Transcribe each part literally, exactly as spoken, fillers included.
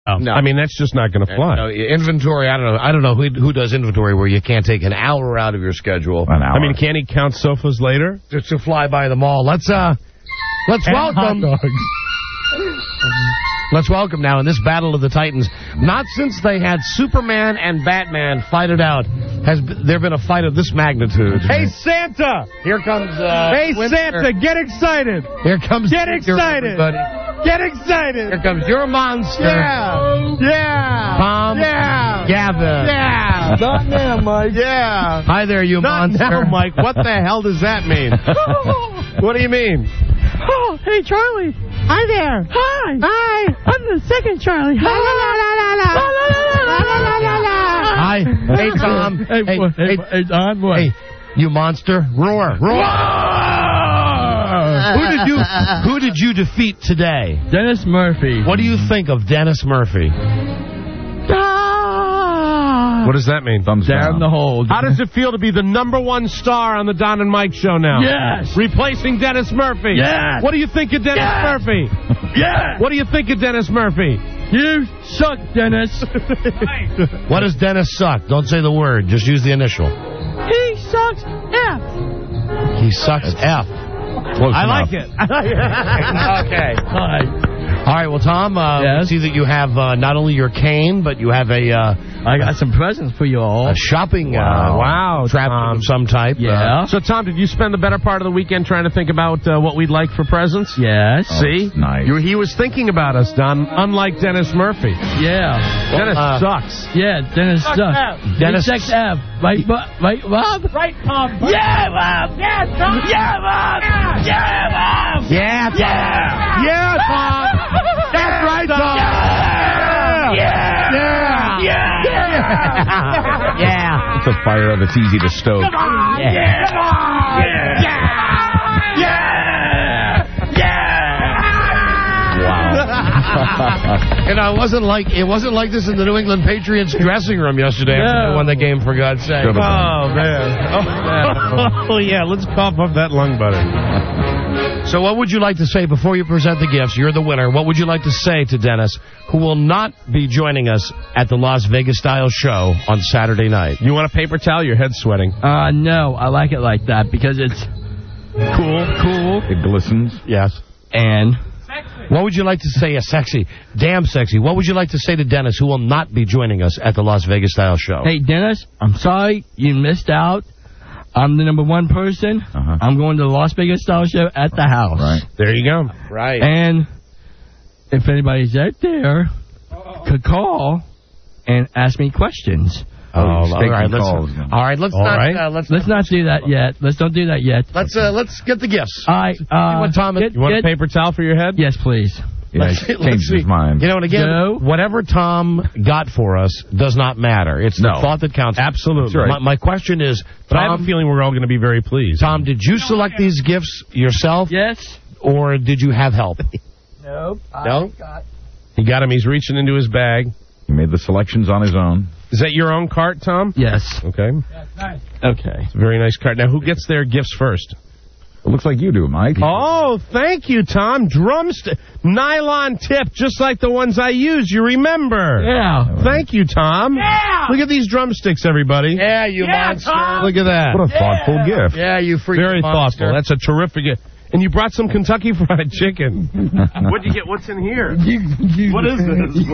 Oh, no. I mean, that's just not going to fly. No, inventory, I don't know. I don't know who, who does inventory where you can't take an hour out of your schedule. An hour. I mean, can he count sofas later? Just to fly by the mall. Let's, uh, let's and welcome. Hot dogs. Let's welcome now in this Battle of the Titans. Not since they had Superman and Batman fight it out has there been a fight of this magnitude. Hey, Santa! Here comes, uh, Hey, Winter. Santa, get excited! Here comes Get Winter, excited! everybody. Get excited! Here comes your monster. Yeah! Yeah! Tom. Yeah! Gavin. Yeah! Not now, Mike. Yeah! Hi there, you Not monster. now, Mike. What the hell does that mean? What do you mean? Oh, hey, Charlie. Hi there. Hi. Hi. I'm the second Charlie. La la la la la la. La la la la la la. Hi. Hey, Tom. Hey, hey, hey, hey, Don, what? Hey, you monster. Roar. Roar. Who did you Who did you defeat today? Dennis Murphy. What do you think of Dennis Murphy? What does that mean? Thumbs Down down. the hole. How does it feel to be the number one star on the Don and Mike show now? Yes. Replacing Dennis Murphy. Yes. What do you think of Dennis Yes. Murphy? Yeah. What do you think of Dennis Murphy? You suck, Dennis. What does Dennis suck? Don't say the word. Just use the initial. He sucks F. He sucks F. Close I enough. like it. Okay. Hi. All right, well, Tom, uh, Yes? we see that you have uh, not only your cane, but you have a, uh, I got some presents for you all. a shopping Wow. uh, Wow, trap Tom. of some type. Yeah. So, Tom, did you spend the better part of the weekend trying to think about uh, what we'd like for presents? Yes. See? Oh, nice. You, he was thinking about us, Don, unlike Dennis Murphy. Yeah. Dennis uh, sucks. Yeah, Dennis sucks. Dennis- He sucks F. Right, Bob? Right, Bob? Right, Bob. Yeah, Bob. Yeah, Bob. Yeah, Bob. Yeah, Bob. Yeah, Tom. Yeah. Yeah, Tom. That's right, Tom. Yeah. Yeah. Yeah. Yeah. Yeah. It's a fire that's easy to stoke. Yeah. Yeah. Yeah. Yeah. Yeah. Wow. You know, it wasn't like it wasn't like this in the New England Patriots dressing room yesterday after No. they won the game, for God's sake. Should've been. Oh, man. Oh, oh, yeah, let's cough up that lung butter. So what would you like to say before you present the gifts? You're the winner. What would you like to say to Dennis, who will not be joining us at the Las Vegas-style show on Saturday night? You want a paper towel? Your head's sweating. Uh, no, I like it like that because it's cool, cool, It glistens. Yes. and What would you like to say? A sexy, damn sexy. What would you like to say to Dennis, who will not be joining us at the Las Vegas-style show? hey, Dennis, I'm sorry you missed out. I'm the number one person. Uh-huh. I'm going to the Las Vegas style show at the house. Right. There you go. Right. And if anybody's out there, could call and ask me questions. Oh, all he's right, taking let's, calls. all right, let's All not right. Uh, let's Let's not do that yet. Let's don't do that yet. let's uh, let's get the gifts. All right. Uh, what Tom- get- You want get- a paper towel for your head? Yes, please. Yeah, Let's- he let's changed see. his mind. You know, and again, Joe? whatever Tom got for us does not matter. It's the No. thought that counts. Absolutely. That's right. My, my question is, But I have Tom, a feeling we're all going to be very pleased. Tom, did you select these gifts yourself, Yes. or did you have help? Nope. No? He got him. He's reaching into his bag. He made the selections on his own. Is that your own cart, Tom? Yes. Okay. Okay. Very nice cart. Now, who gets their gifts first? It looks like you do, Mike. Oh, thank you, Tom. Drumstick. Nylon tip, just like the ones I use. You remember. Yeah. Thank you, Tom. Yeah. Look at these drumsticks, everybody. Yeah, you Yeah, monster. Tom. Look at that. What a thoughtful gift. Yeah, you freaking Very monster. thoughtful. That's a terrific gift. And you brought some Kentucky Fried Chicken. What'd you get? What's in here? What is this?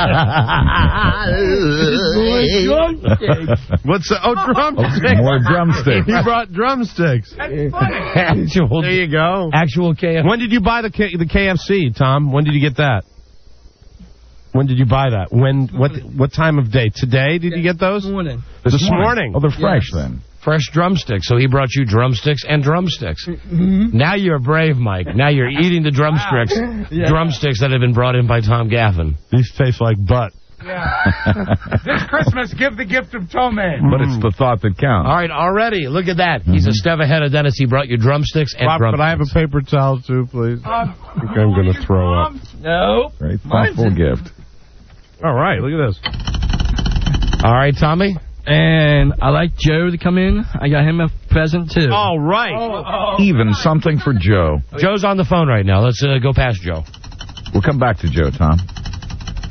What's the, oh, drumsticks. More drumsticks. He brought drumsticks. Actual, There you go. actual K F C. When did you buy the K- the K F C, Tom? When did you get that? When did you buy that? When? What? What time of day? Today? Did you get those? Morning. This morning. Oh, they're fresh Yes. then. Fresh drumsticks. So he brought you drumsticks and drumsticks. Mm-hmm. Now you're brave, Mike. Now you're eating the drumsticks. Yeah. Drumsticks that have been brought in by Tom Gaffin. These taste like butt. This Christmas, give the gift of toe man. But it's the thought that counts. All right, already. Look at that. He's a step ahead of Dennis. He brought you drumsticks and Rob, drumsticks. could I have a paper towel too, please? Um, I think I'm going to throw up. No. Very thoughtful gift. All right, look at this. All right, Tommy. And I like Joe to come in. I got him a present, too. All right. Oh. Even something for Joe. Joe's on the phone right now. Let's uh, go past Joe. We'll come back to Joe, Tom.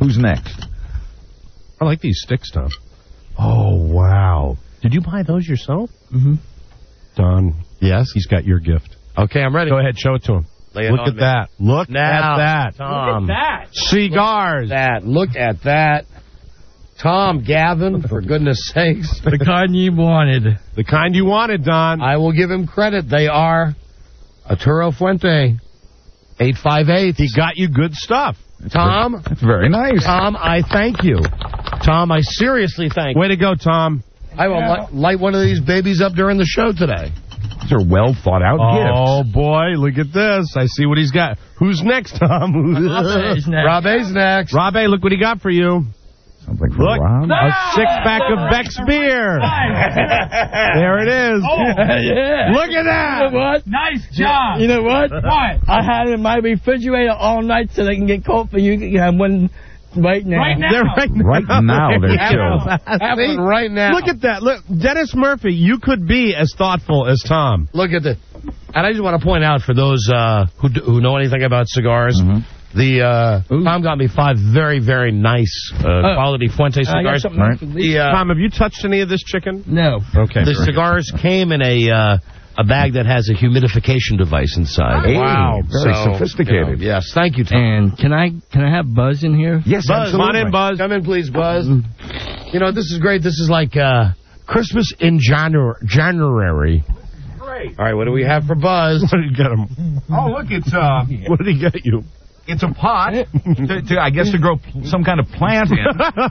Who's next? I like these sticks, Tom. Oh, wow. Did you buy those yourself? Mm-hmm. Don. Yes? He's got your gift. Okay, I'm ready. Go ahead, show it to him. Lay it Look on at me. that. Look Now, at that. Tom. Look at that. Cigars. That. Look at that. Tom, Gavin, for goodness sakes. The kind you wanted. The kind you wanted, Don. I will give him credit. They are Arturo Fuente, eight five eight. He got you good stuff. Tom. That's very nice. Tom, I thank you. Tom, I seriously thank you. Way to go, Tom. I will li- light one of these babies up during the show today. These are well thought out Oh, gifts. boy, look at this. I see what he's got. Who's next, Tom? Rob Rob A's next. Rob A, look what he got for you. Something for Look, Rob. a six-pack of Beck's beer. There it is. Yeah. Look at that. You know what? Nice job. You know what? What? I had it in my refrigerator all night so they can get cold for you. You have one right now. Right now. They're right now. Right now, they're chilled. Happening right now. Look at that. Look, Dennis Murphy, you could be as thoughtful as Tom. Look at this. And I just want to point out for those uh, who d- who know anything about cigars, Mhm. the uh, Tom got me five very, very nice uh, quality Fuente I got cigars. something Right. else for Lisa. The, uh, Tom, have you touched any of this chicken? No. Okay. the cigars came in a uh, a bag that has a humidification device inside. Hey, Wow. very So, sophisticated. you know, yes, thank you, Tom. And can I can I have Buzz in here? Yes, Buzz, Come on absolutely. in, Buzz. Come in, please, Buzz. You know, this is great. This is like uh, Christmas in Janu- January. Great. All right, what do we have for Buzz? What did you get him? Oh, look, it's uh, What did he get you? it's a pot. to, to, I guess to grow some kind of plant in.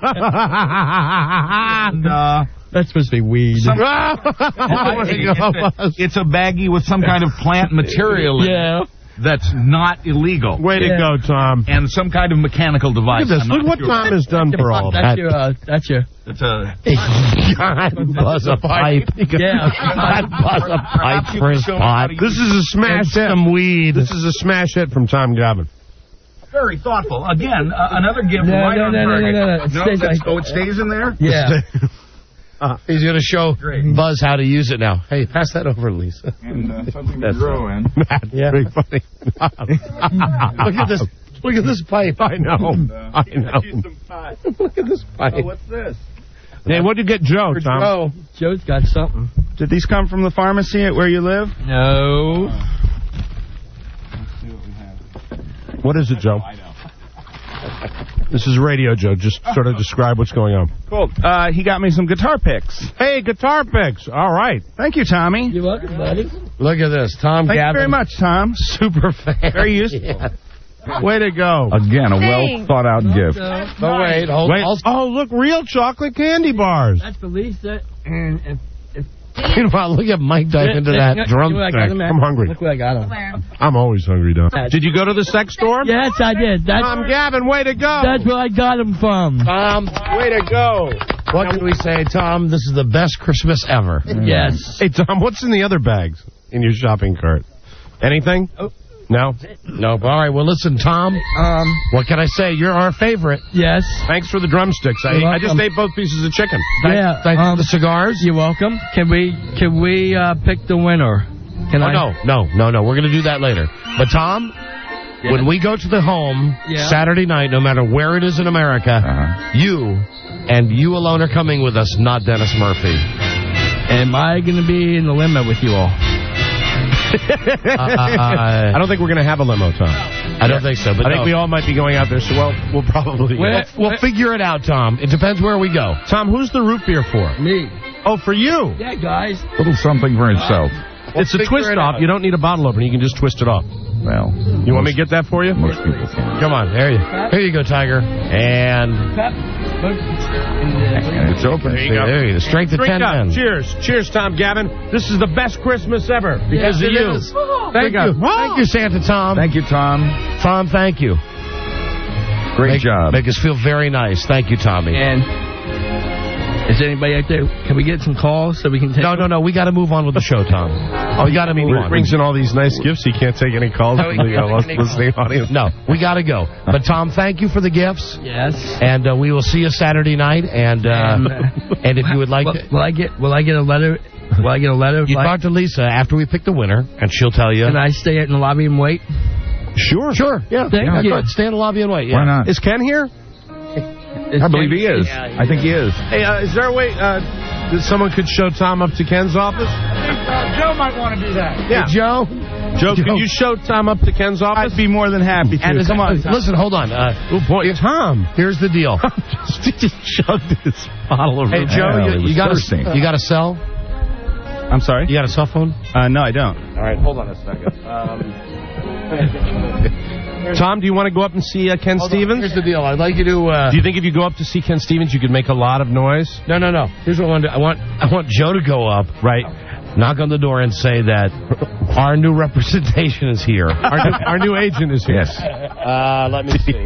And uh, That's supposed to be weed. some, Oh, it's, a, it's a baggie with some kind of plant material in it Yeah. that's not illegal. Way to Yeah. go, Tom. And some kind of mechanical device. Look at this. I'm Look not what sure. Tom has done for all of That's that. your. Uh, that's your. It's a Buzz a pipe. Yeah. Buzz a pipe for his pot. This is a smash hit. Some weed. This is a smash hit from Tom Gavin. very thoughtful. Again, uh, another gift No, right no, on no, no, target. no, no, no. It stays that's- like- oh, it stays in there? Yeah. He's going to show Great. Buzz how to use it now. Hey, pass that over, Lisa. And uh, something That's to grow in. That's Yeah. pretty funny. Look at this. Look at this pipe. I know. I know. Look at this pipe. Oh, what's this? Hey, what did you get Joe, Tom? Oh, Joe's got something. Did these come from the pharmacy at where you live? No. What is it, Joe? This is radio, Joe. Just sort of describe what's going on. Cool. Uh, he got me some guitar picks. Hey, guitar picks. All right. Thank you, Tommy. You're welcome, buddy. look at this. Tom Thank Gavin. you very much, Tom. Super fan. Very useful. Yeah. Way to go. Again, a well thought out gift. Oh, wait. Hold Wait. on. Oh, look, real chocolate candy bars. That's for Lisa. And if, if Meanwhile, look at Mike dive into that Look drum what I got thing. him at. I'm hungry. Look what I got him. I'm always hungry, Don. Did you go to the sex store? Yes, I did. That's, Tom Gavin, way to go. that's where I got him from. Tom, Way to go. what can we say, Tom? This is the best Christmas ever. Yes. Hey, Tom, what's in the other bags in your shopping cart? Anything? Oh. No? Nope. All right. Well, listen, Tom. Um. What can I say? You're our favorite. Yes. Thanks for the drumsticks. I, You're I just welcome. ate both pieces of chicken. Yeah. Thanks um, for the cigars. You're welcome. Can we can we uh, pick the winner? Can Oh, I? no, no, no, no. We're going to do that later. But, Tom, Yeah. when we go to the home Yeah. Saturday night, no matter where it is in America, Uh-huh. you and you alone are coming with us, not Dennis Murphy. Am I going to be in the limo with you all? Uh, I don't think we're going to have a limo, Tom. I don't think so. But I think no. we all might be going out there, so well, we'll probably... We'll, we'll figure it out, Tom. It depends where we go. Tom, who's the root beer for? Me. Oh, for you. Yeah, guys. Little something for himself. It's a figure twist it off. out. You don't need a bottle opener. You can just twist it off. Well, You want me to get that for you? most people can. Come on. There you Here you go, Tiger. And Pep. And it's open. There you go. there you go. Strength of Drink ten up. men. Cheers. Cheers, Tom Gavin. This is the best Christmas ever because Yes, of it you. is. Thank Drink up. you. Thank you, Santa Tom. Thank you, Tom. Tom, thank you. Great make, job. Make us feel very nice. Thank you, Tommy. And is anybody out there? Can we get some calls so we can take? No, no, no. We got to move on with the show, Tom. Oh, we got to move He on. brings in all these nice gifts. He can't take any calls No, from he the uh, can't take any listening audience. No, we got to go. But, Tom, thank you for the gifts. Yes. And uh, we will see you Saturday night. And uh, And, and if you would like will, to... will I get? Will I get a letter? Will I get a letter? You like, talk to Lisa after we pick the winner, and she'll tell you. Can I stay in the lobby and wait? Sure. Sure. Yeah. Thank yeah you. Good. Stay in the lobby and wait. Yeah. Why not? Is Ken here? I believe he is. I think he is. Hey, uh, is there a way uh, that someone could show Tom up to Ken's office? Uh, Joe might want to do that. Yeah. Hey, Joe? Joe, can you show Tom up to Ken's office? I'd be more than happy to. And Come on. Tom. Listen, hold on. Uh, Oh, boy, Tom. here's the deal. He just chugged this bottle of Hey, Joe, Hell, you, he you, was got thirsty. a, you got a cell? I'm sorry? You got a cell phone? Uh, no, I don't. All right, hold on a second. Um, Tom, do you want to go up and see uh, Ken Hold on. Stevens? Here's the deal. I'd like you to... Uh, Do you think if you go up to see Ken Stevens, you could make a lot of noise? no, no, no. Here's what I want to do. I want, I want Joe to go up, Right. knock on the door, and say that our new representation is here. Our new, our new agent is here. Yes. Uh, let me see.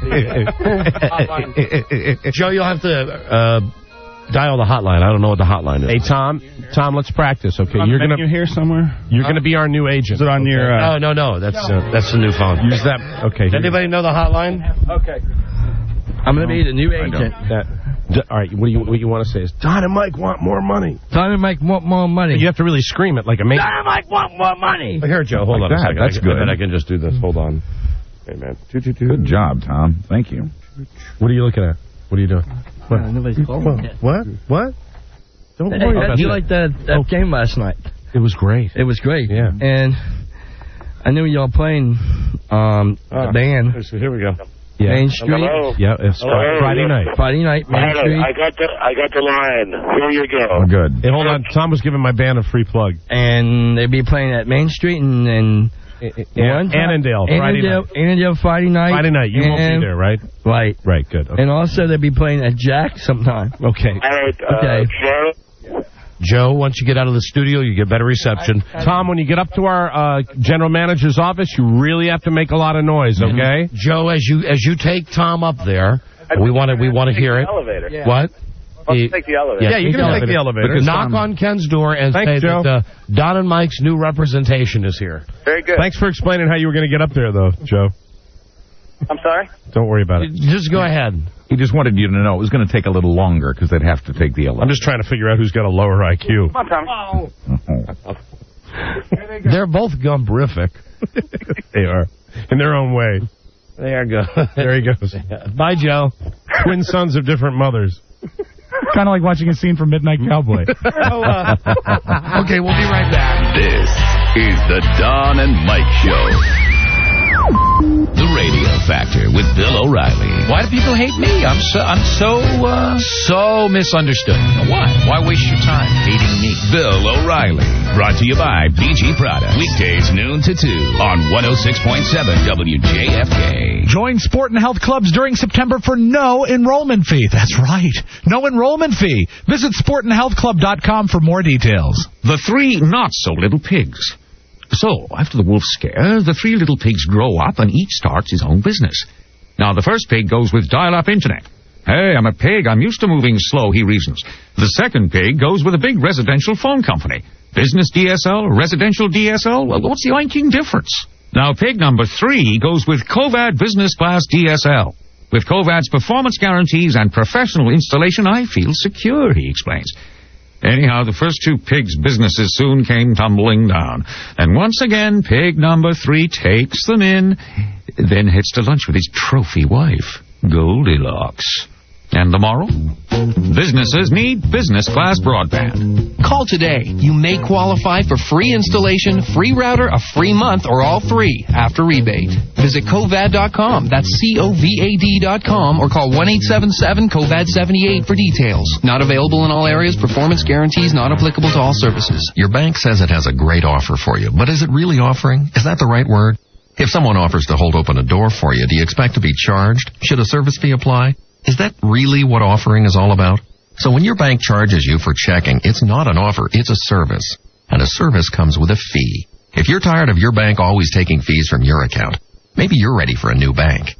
Joe, you'll have to uh, dial the hotline. I don't know what the hotline is. Hey, Tom, Tom, let's practice, okay? On You're the gonna menu here somewhere? you're gonna be our new agent. Is it on your... Uh, Oh, no, no. That's uh, that's the new phone. Use that. Okay. Does anybody know the hotline? Okay. I'm going to be the new agent. That, d- all right. What do you what you want to say is Don and Mike want more money. Don and Mike want more money. You have to really scream it like a man. Don and Mike want more money. Here, Joe. Hold Like on a that. second. That's I, good. I bet I can just do this. Hold on. Wait a minute. Two, two, two. Good job, Tom. Thank you. What are you looking at? What are you doing? What? Uh, nobody's calling yet. What? What? Don't Hey, worry how'd about you that. like that, that Oh. game last night? It was great. It was great. Yeah. And I knew y'all playing um, Ah. the band, So here we go. Yeah. Main Street, Hello. Yeah. It's Hello. Friday night. Friday night, Main Hello, Street. I got the I got the line. Here you go. Oh, good. Hey, hold on. Tom was giving my band a free plug. And they'd be playing at Main Street and, and Yeah. one time- Annandale. Friday Annandale, night. Annandale Friday night. Friday night. You won't be and- there, right? Right. Right. Good. Okay. And also they'd be playing at Jack sometime. Okay. All right, uh, Okay. Joe. Joe, once you get out of the studio, you get better reception. Tom, when you get up to our uh, general manager's office, you really have to make a lot of noise, okay? Joe, as you as you take Tom up there, we want to we want to hear it. Elevator. What? I'll He- take the elevator. Yeah, you can take the elevator. Because knock on Ken's door and Thanks, say Joe. that uh, Don and Mike's new representation is here. Very good. Thanks for explaining how you were going to get up there, though, Joe. I'm sorry? Don't worry about it. Just go ahead. He just wanted you to know it was going to take a little longer because they'd have to take the elevator. I'm just trying to figure out who's got a lower I Q. Come on, Tommy. Oh. They're both gumbrific. They are. In their own way. There you go. There he goes. Bye, Joe. Twin sons of different mothers. Kind of like watching a scene from Midnight Cowboy. Okay, we'll be right back. This is the Don and Mike Show. The Radio Factor with Bill O'Reilly. Why do people hate me? I'm so I'm so uh, so misunderstood. Why? Why waste your time hating me? Bill O'Reilly. Brought to you by B G Products. Weekdays noon to two on one oh six point seven W J F K. Join Sport and Health Clubs during September for no enrollment fee. That's right. No enrollment fee. Visit sport and health club dot com for more details. The three not-so-little pigs. So, after the wolf scare, the three little pigs grow up and each starts his own business. Now, the first pig goes with dial-up internet. Hey, I'm a pig. I'm used to moving slow, he reasons. The second pig goes with a big residential phone company. Business D S L, residential D S L, well, what's the oinking difference? Now, pig number three goes with Covad Business Class D S L. With Covad's performance guarantees and professional installation, I feel secure, he explains. Anyhow, the first two pigs' businesses soon came tumbling down. And once again, pig number three takes them in, then heads to lunch with his trophy wife, Goldilocks. And the moral? Businesses need business-class broadband. Call today. You may qualify for free installation, free router, a free month, or all three after rebate. Visit covad dot com. That's C O V A D dot com, or call one eight seven seven C O V A D seventy-eight for details. Not available in all areas. Performance guarantees not applicable to all services. Your bank says it has a great offer for you, but is it really offering? Is that the right word? If someone offers to hold open a door for you, do you expect to be charged? Should a service fee apply? Is that really what offering is all about? So when your bank charges you for checking, it's not an offer, it's a service. And a service comes with a fee. If you're tired of your bank always taking fees from your account, maybe you're ready for a new bank.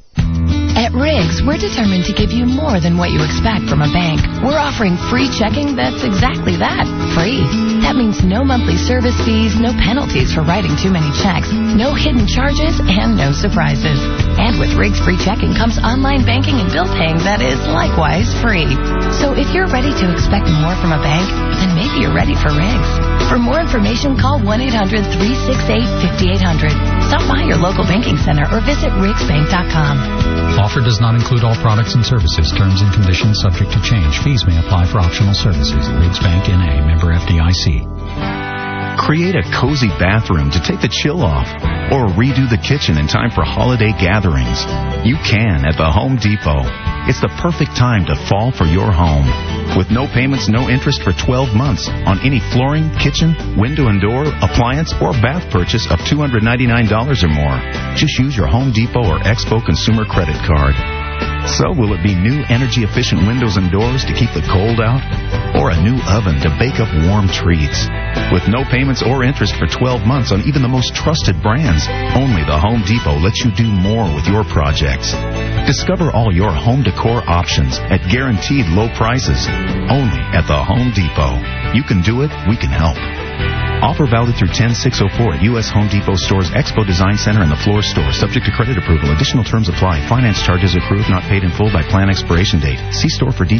At Riggs, we're determined to give you more than what you expect from a bank. We're offering free checking that's exactly that, free. That means no monthly service fees, no penalties for writing too many checks, no hidden charges, and no surprises. And with Riggs free checking comes online banking and bill paying that is likewise free. So if you're ready to expect more from a bank, then maybe you're ready for Riggs. For more information, call one eight hundred three six eight five eight zero zero. Stop by your local banking center or visit riggs bank dot com. Offer does not include all products and services. Terms and conditions subject to change. Fees may apply for optional services. Riggs Bank N A, member F D I C. Create a cozy bathroom to take the chill off, or redo the kitchen in time for holiday gatherings. You can at the Home Depot. It's the perfect time to fall for your home. With no payments, no interest for twelve months on any flooring, kitchen, window and door, appliance, or bath purchase of two hundred ninety-nine dollars or more. Just use your Home Depot or Expo consumer credit card. So will it be new energy-efficient windows and doors to keep the cold out? Or a new oven to bake up warm treats? With no payments or interest for twelve months on even the most trusted brands, only the Home Depot lets you do more with your projects. Discover all your home decor options at guaranteed low prices, only at the Home Depot. You can do it, we can help. Offer valid through ten six oh four at U S Home Depot stores, Expo Design Center, and the floor store. Subject to credit approval. Additional terms apply. Finance charges accrue if not paid in full by plan expiration date. See store for details.